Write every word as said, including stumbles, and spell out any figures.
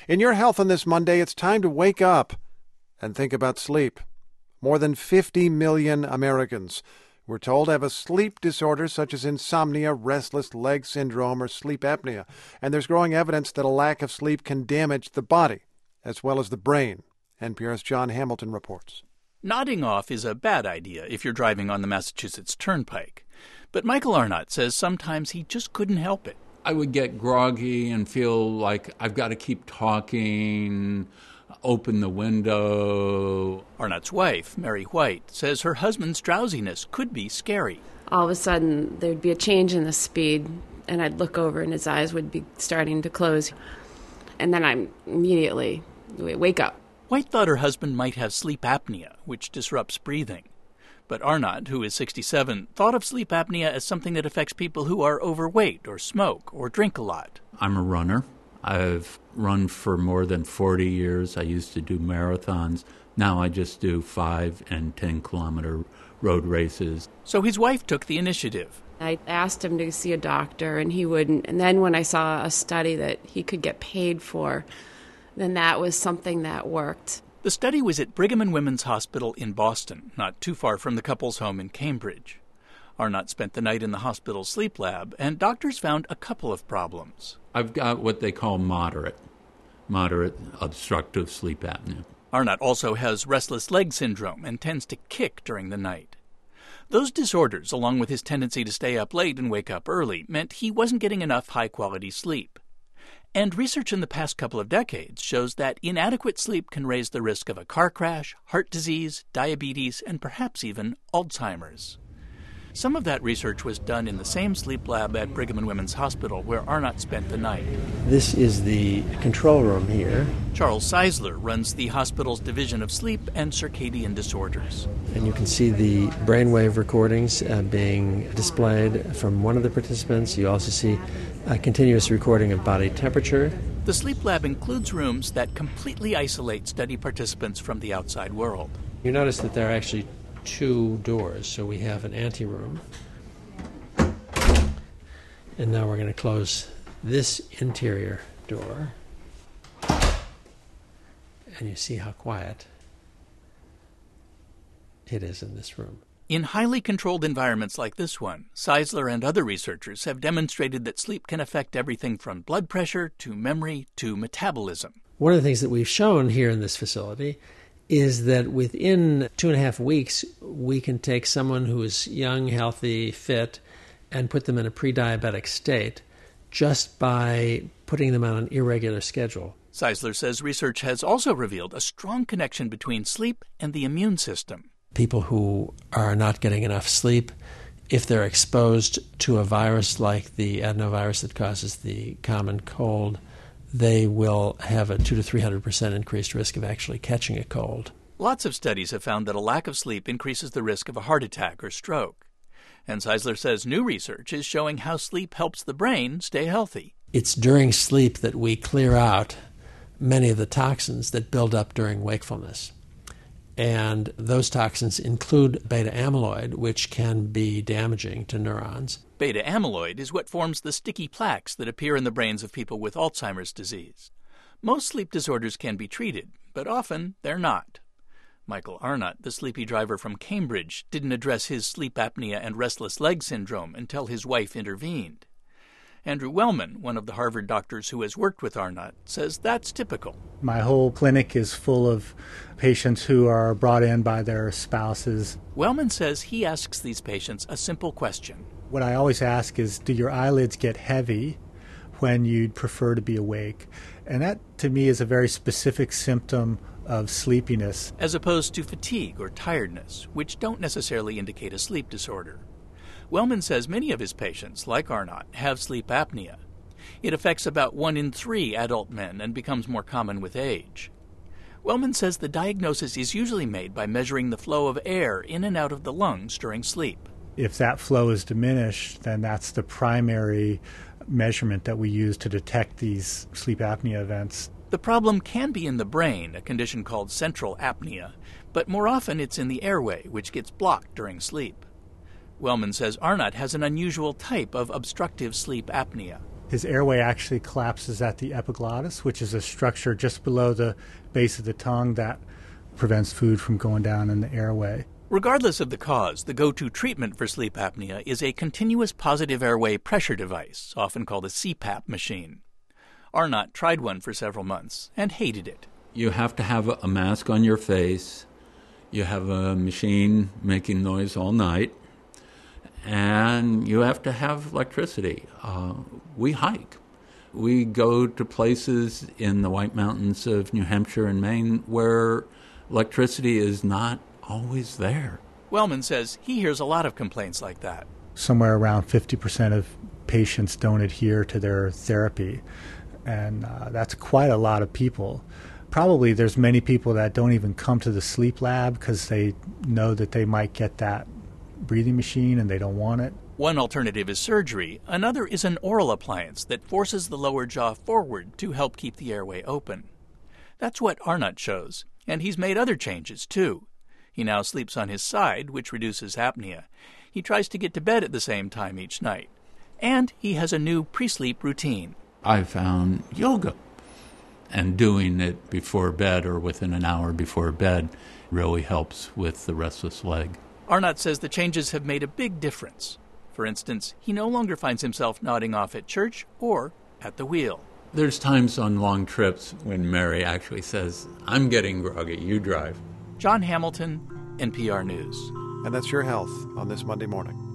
In Your Health on this Monday, it's time to wake up and think about sleep. More than fifty million Americans, we're told, have a sleep disorder such as insomnia, restless leg syndrome, or sleep apnea. And there's growing evidence that a lack of sleep can damage the body as well as the brain. N P R's John Hamilton reports. Nodding off is a bad idea if you're driving on the Massachusetts Turnpike. But Michael Arnott says sometimes he just couldn't help it. I would get groggy and feel like I've got to keep talking, open the window. Arnott's wife, Mary White, says her husband's drowsiness could be scary. All of a sudden, there'd be a change in the speed, and I'd look over and his eyes would be starting to close. And then I'm immediately wake up. White thought her husband might have sleep apnea, which disrupts breathing. But Arnott, who is sixty-seven, thought of sleep apnea as something that affects people who are overweight or smoke or drink a lot. I'm a runner. I've run for more than forty years. I used to do marathons. Now I just do five and ten kilometer road races. So his wife took the initiative. I asked him to see a doctor, and he wouldn't. And then when I saw a study that he could get paid for, then that was something that worked. The study was at Brigham and Women's Hospital in Boston, not too far from the couple's home in Cambridge. Arnott spent the night in the hospital's sleep lab, and doctors found a couple of problems. I've got what they call moderate, moderate obstructive sleep apnea. Arnott also has restless leg syndrome and tends to kick during the night. Those disorders, along with his tendency to stay up late and wake up early, meant he wasn't getting enough high-quality sleep. And research in the past couple of decades shows that inadequate sleep can raise the risk of a car crash, heart disease, diabetes, and perhaps even Alzheimer's. Some of that research was done in the same sleep lab at Brigham and Women's Hospital where Arnott spent the night. This is the control room here. Charles Seisler runs the hospital's Division of Sleep and Circadian Disorders. And you can see the brainwave recordings uh, being displayed from one of the participants. You also see a continuous recording of body temperature. The sleep lab includes rooms that completely isolate study participants from the outside world. You notice that there are actually two doors. So we have an anteroom. And now we're going to close this interior door. And you see how quiet it is in this room. In highly controlled environments like this one, Seisler and other researchers have demonstrated that sleep can affect everything from blood pressure to memory to metabolism. One of the things that we've shown here in this facility is that within two and a half weeks, we can take someone who is young, healthy, fit, and put them in a pre-diabetic state just by putting them on an irregular schedule. Seisler says research has also revealed a strong connection between sleep and the immune system. People who are not getting enough sleep, if they're exposed to a virus like the adenovirus that causes the common cold, they will have a two to three hundred percent increased risk of actually catching a cold. Lots of studies have found that a lack of sleep increases the risk of a heart attack or stroke. And Seisler says new research is showing how sleep helps the brain stay healthy. It's during sleep that we clear out many of the toxins that build up during wakefulness. And those toxins include beta amyloid, which can be damaging to neurons. Beta amyloid is what forms the sticky plaques that appear in the brains of people with Alzheimer's disease. Most sleep disorders can be treated, but often they're not. Michael Arnott, the sleepy driver from Cambridge, didn't address his sleep apnea and restless leg syndrome until his wife intervened. Andrew Wellman, one of the Harvard doctors who has worked with Arnott, says that's typical. My whole clinic is full of patients who are brought in by their spouses. Wellman says he asks these patients a simple question. What I always ask is, do your eyelids get heavy when you'd prefer to be awake? And that, to me, is a very specific symptom of sleepiness. As opposed to fatigue or tiredness, which don't necessarily indicate a sleep disorder. Wellman says many of his patients, like Arnott, have sleep apnea. It affects about one in three adult men and becomes more common with age. Wellman says the diagnosis is usually made by measuring the flow of air in and out of the lungs during sleep. If that flow is diminished, then that's the primary measurement that we use to detect these sleep apnea events. The problem can be in the brain, a condition called central apnea, but more often it's in the airway, which gets blocked during sleep. Wellman says Arnott has an unusual type of obstructive sleep apnea. his airway actually collapses at the epiglottis, which is a structure just below the base of the tongue that prevents food from going down in the airway. Regardless of the cause, the go-to treatment for sleep apnea is a continuous positive airway pressure device, often called a C PAP machine. Arnott tried one for several months and hated it. You have to have a mask on your face. You have a machine making noise all night. And you have to have electricity. Uh, we hike. We go to places in the White Mountains of New Hampshire and Maine where electricity is not always there. Wellman says he hears a lot of complaints like that. Somewhere around fifty percent of patients don't adhere to their therapy, and uh, that's quite a lot of people. Probably there's many people that don't even come to the sleep lab because they know that they might get that breathing machine and they don't want it. One alternative is surgery. Another is an oral appliance that forces the lower jaw forward to help keep the airway open. That's what Arnott chose, and he's made other changes too. He now sleeps on his side, which reduces apnea. He tries to get to bed at the same time each night. And he has a new pre-sleep routine. I found yoga, and doing it before bed or within an hour before bed really helps with the restless leg. Arnott says the changes have made a big difference. For instance, he no longer finds himself nodding off at church or at the wheel. There's times on long trips when Mary actually says, "I'm getting groggy, you drive." John Hamilton, N P R News. And that's your health on this Monday morning.